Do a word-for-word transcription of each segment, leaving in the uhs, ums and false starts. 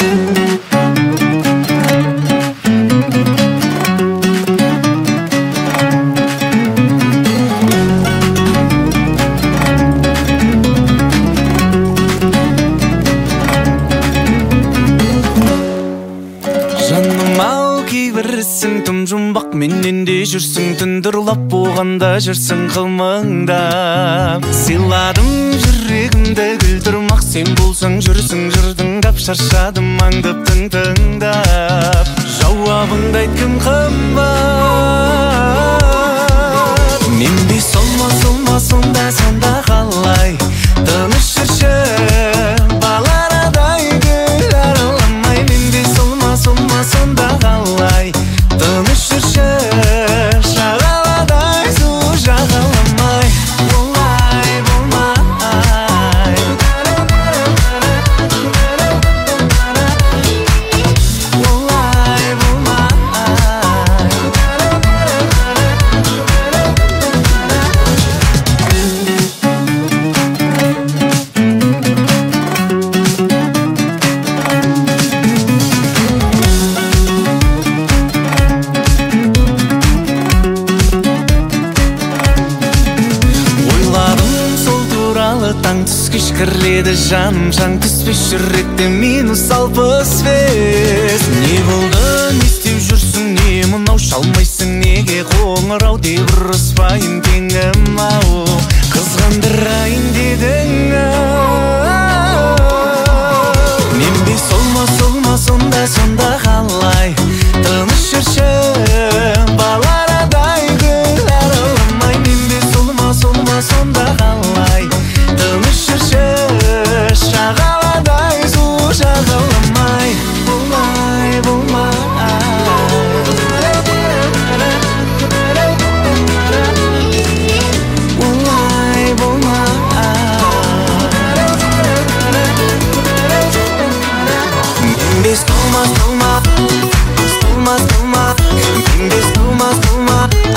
Кейбірісің тым жұмбақ менен де жүрсің, түндір ұлап болғанда жүрсің қылмыңдап. Сыйладым жүрегімді күлдірмақ, сен болсаң жүрсің жырдың дап. Шаршадым аңдып тыңдап, жауабыңды айткім қымбат. Мен бе солма солма сонда сонда қалай тыныш жүрші баларадай гүл араламай. Мен бе солма солма сонда қалай тыныш жүрші шағаладай су жағаламай. Олай болмай, олай болмай. Таң түс кешкірледі жаным, жан түспес жүректе минус алпыс бес. Не болды, не істеп жүрсің, не мынау шалмайсың, неге қоңырау деп ұрыспайын теңім ау. Қызғандырайын дедің ау. Мен бе солма солма сонда сонда қалай тыныш жүрші баларадай гүл араламай. Мен бе солма солма сонда қалай тыныш жүрші шағаладай су жағаламай. Болмай, болмай, болмай, болмай. Мен бе столма, столма, столма, столма. Мен бе столма, столма,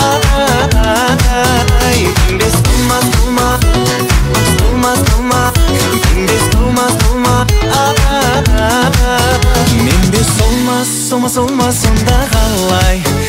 ай. Мен бе столма, столма, столма, столма. Мен бе столма, столма, ай. Мен бе солма, солма, солма сонда қалай